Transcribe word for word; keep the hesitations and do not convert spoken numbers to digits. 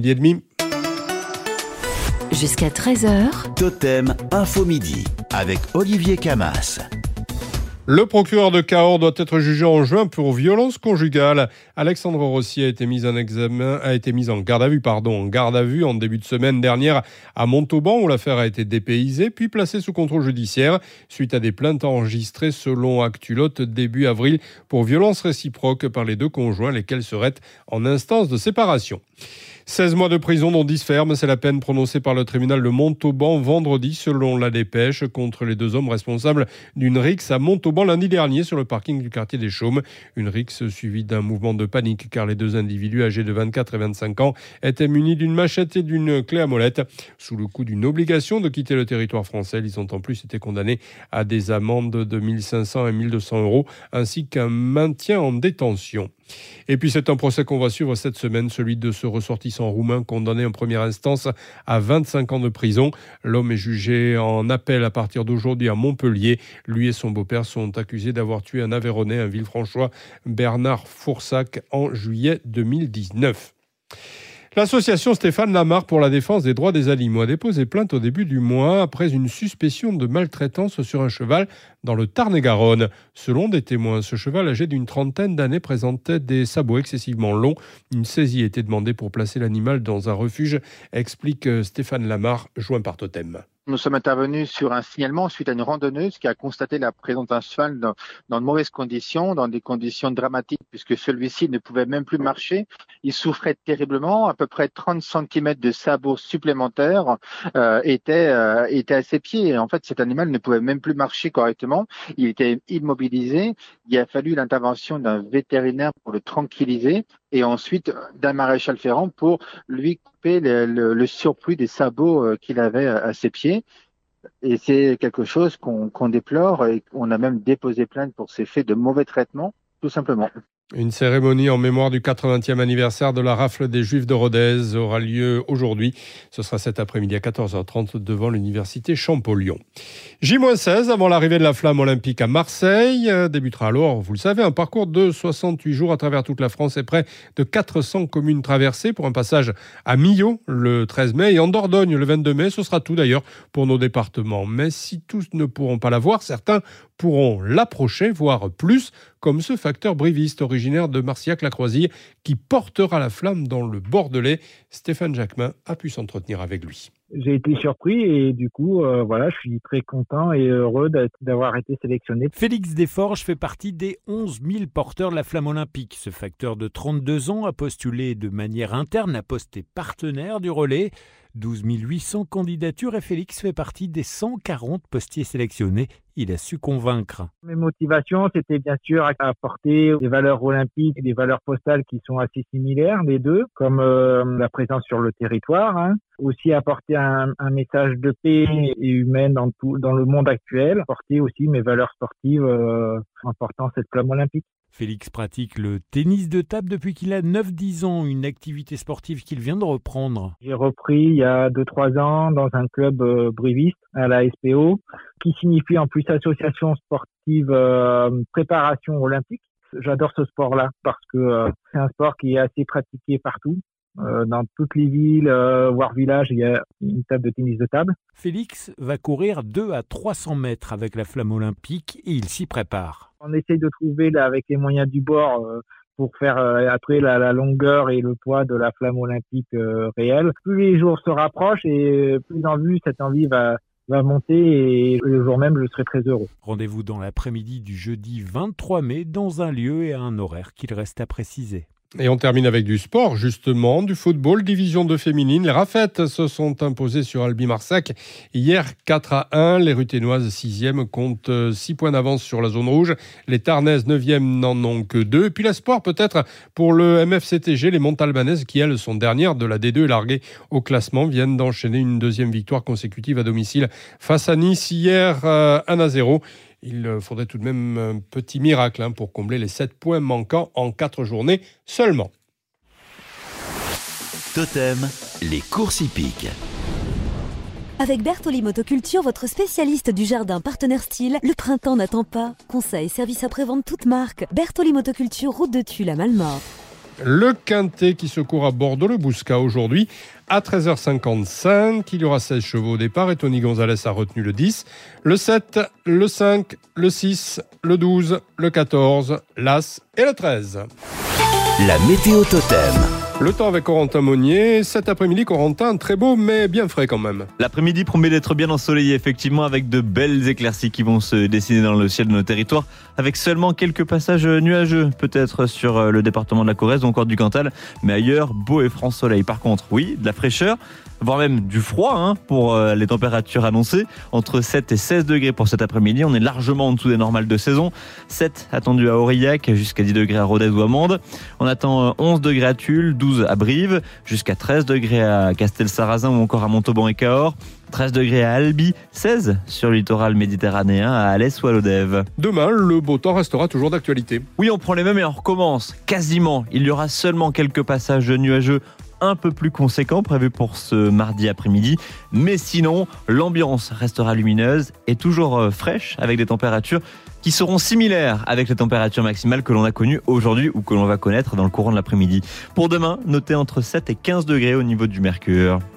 midi et demi. Jusqu'à treize heures. Totem Info Midi avec Olivier Camas. Le procureur de Cahors doit être jugé en juin pour violence conjugale. Alexandre Rossi a été mis en examen, a été mis en garde à vue, pardon, en garde à vue en début de semaine dernière à Montauban où l'affaire a été dépaysée puis placée sous contrôle judiciaire suite à des plaintes enregistrées selon Actulote début avril pour violence réciproque par les deux conjoints, lesquels seraient en instance de séparation. seize mois de prison dont dix fermes, c'est la peine prononcée par le tribunal de Montauban vendredi selon la dépêche contre les deux hommes responsables d'une rixe à Montauban lundi dernier sur le parking du quartier des Chaumes. Une rixe suivie d'un mouvement de panique car les deux individus âgés de vingt-quatre et vingt-cinq ans étaient munis d'une machette et d'une clé à molette. Sous le coup d'une obligation de quitter le territoire français, ils ont en plus été condamnés à des amendes de mille cinq cents et mille deux cents euros ainsi qu'un maintien en détention. Et puis c'est un procès qu'on va suivre cette semaine, celui de ce ressortissant roumain condamné en première instance à vingt-cinq ans de prison. L'homme est jugé en appel à partir d'aujourd'hui à Montpellier. Lui et son beau-père sont accusés d'avoir tué un Aveyronais, un Villefranchois, Bernard Foursac, en juillet deux mille dix-neuf. L'association Stéphane Lamar pour la défense des droits des animaux a déposé plainte au début du mois après une suspicion de maltraitance sur un cheval dans le Tarn-et-Garonne. Selon des témoins, ce cheval âgé d'une trentaine d'années présentait des sabots excessivement longs. Une saisie a été demandée pour placer l'animal dans un refuge, explique Stéphane Lamar, joint par Totem. Nous sommes intervenus sur un signalement suite à une randonneuse qui a constaté la présence d'un cheval dans, dans de mauvaises conditions, dans des conditions dramatiques puisque celui-ci ne pouvait même plus marcher. Il souffrait terriblement. À peu près trente centimètres de sabots supplémentaires euh, étaient, euh, étaient à ses pieds. Et en fait, cet animal ne pouvait même plus marcher correctement. Il était immobilisé. Il a fallu l'intervention d'un vétérinaire pour le tranquilliser et ensuite d'un maréchal ferrant pour lui couper le, le, le surplus des sabots qu'il avait à ses pieds. Et c'est quelque chose qu'on, qu'on déplore et on a même déposé plainte pour ces faits de mauvais traitement, tout simplement. Une cérémonie en mémoire du quatre-vingtième anniversaire de la rafle des Juifs de Rodez aura lieu aujourd'hui. Ce sera cet après-midi à quatorze heures trente devant l'université Champollion. J seize avant l'arrivée de la flamme olympique à Marseille. Débutera alors, vous le savez, un parcours de soixante-huit jours à travers toute la France et près de quatre cents communes traversées pour un passage à Millau le treize mai et en Dordogne le vingt-deux mai. Ce sera tout d'ailleurs pour nos départements. Mais si tous ne pourront pas la voir, certains pourront l'approcher, voire plus, comme ce facteur briviste originaire de Marcillac-la-Croisille qui portera la flamme dans le Bordelais. Stéphane Jacquemin a pu s'entretenir avec lui. J'ai été surpris et du coup, euh, voilà, je suis très content et heureux d'avoir été sélectionné. Félix Desforges fait partie des onze mille porteurs de la flamme olympique. Ce facteur de trente-deux ans a postulé de manière interne à poste partenaire du relais. douze mille huit cents candidatures et Félix fait partie des cent quarante postiers sélectionnés. Il a su convaincre. Mes motivations, c'était bien sûr à apporter des valeurs olympiques et des valeurs postales qui sont assez similaires, les deux, comme euh, la présence sur le territoire, hein. Aussi apporter un, un message de paix et humaine dans, tout, dans le monde actuel, apporter aussi mes valeurs sportives euh, en portant cette flamme olympique. Félix pratique le tennis de table depuis qu'il a neuf dix ans, une activité sportive qu'il vient de reprendre. J'ai repris il y a deux trois ans dans un club euh, briviste à la S P O, qui signifie en plus Association sportive euh, préparation olympique. J'adore ce sport-là parce que euh, c'est un sport qui est assez pratiqué partout. Euh, dans toutes les villes, euh, voire villages, il y a une table de tennis de table. Félix va courir deux à trois cents mètres avec la flamme olympique et il s'y prépare. On essaye de trouver là, avec les moyens du bord euh, pour faire euh, après la, la longueur et le poids de la flamme olympique euh, réelle. Plus les jours se rapprochent et plus en vue cette envie va va monter et le jour même je serai très heureux. Rendez-vous dans l'après-midi du jeudi vingt-trois mai dans un lieu et à un horaire qu'il reste à préciser. Et on termine avec du sport, justement, du football, division deux féminine. Les Rafettes se sont imposées sur Albi-Marsac hier quatre à un. Les Ruténoises sixième comptent six points d'avance sur la zone rouge. Les Tarnaises neuvième n'en ont que deux. Et puis l'espoir peut-être pour le M F C T G. Les Montalbanaises qui, elles, sont dernières de la D deux et larguées au classement, viennent d'enchaîner une deuxième victoire consécutive à domicile face à Nice hier euh, un à zéro. Il faudrait tout de même un petit miracle hein, pour combler les sept points manquants en quatre journées seulement. Totem, les courses hippiques. Avec Bertoli Motoculture, votre spécialiste du jardin partenaire style, le printemps n'attend pas. Conseils, services après-vente toute marque. Bertoli Motoculture, route de Tulle à Malmort. Le Quintet qui se court à Bordeaux-le-Bouscat aujourd'hui à treize heures cinquante-cinq. Il y aura seize chevaux au départ et Tony Gonzalez a retenu le dix, le sept, le cinq, le six, le douze, le quatorze, l'As et le treize. La météo totem. Le temps avec Corentin Monnier. Cet après-midi, Corentin, très beau mais bien frais quand même. L'après-midi promet d'être bien ensoleillé, effectivement, avec de belles éclaircies qui vont se dessiner dans le ciel de nos territoires, avec seulement quelques passages nuageux, peut-être sur le département de la Corrèze ou encore du Cantal, mais ailleurs, beau et franc soleil. Par contre, oui, de la fraîcheur, voire même du froid hein, pour les températures annoncées, entre sept et seize degrés pour cet après-midi. On est largement en dessous des normales de saison. sept attendus à Aurillac, jusqu'à dix degrés à Rodez ou à Mende. On attend onze degrés à Tulle, douze à Brive, jusqu'à treize degrés à Castel-Sarrazin ou encore à Montauban et Cahors. treize degrés à Albi, seize sur le littoral méditerranéen à Alès ou à Lodève. Demain, le beau temps restera toujours d'actualité. Oui, on prend les mêmes et on recommence. Quasiment. Il y aura seulement quelques passages nuageux un peu plus conséquents prévus pour ce mardi après-midi. Mais sinon, l'ambiance restera lumineuse et toujours fraîche avec des températures qui seront similaires avec les températures maximales que l'on a connues aujourd'hui ou que l'on va connaître dans le courant de l'après-midi. Pour demain, notez entre sept et quinze degrés au niveau du mercure.